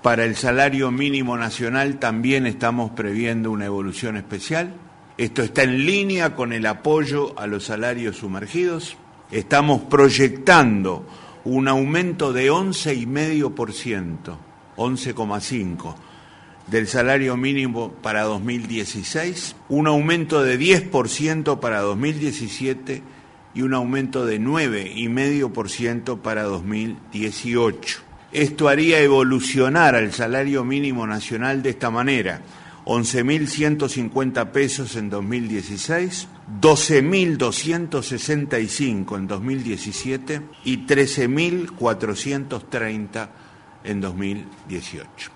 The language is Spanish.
Para el salario mínimo nacional también estamos previendo una evolución especial. Esto está en línea con el apoyo a los salarios sumergidos. Estamos proyectando un aumento de 11,5%, 11,5% del salario mínimo para 2016, un aumento de 10% para 2017 y un aumento de 9,5% para 2018. Esto haría evolucionar al salario mínimo nacional de esta manera: 11.150 pesos en 2016, 12.265 en 2017 y 13.430 en 2018.